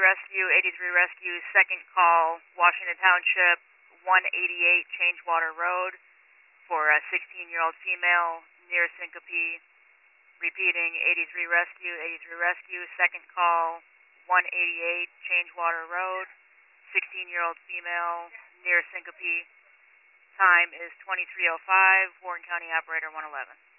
Rescue, 83 Rescue, second call, Washington Township, 188 Changewater Road for a 16-year-old female near syncope. Repeating, 83 Rescue, 83 Rescue, second call, 188 Changewater Road, 16-year-old female near syncope. Time is 23:05, Warren County Operator 111.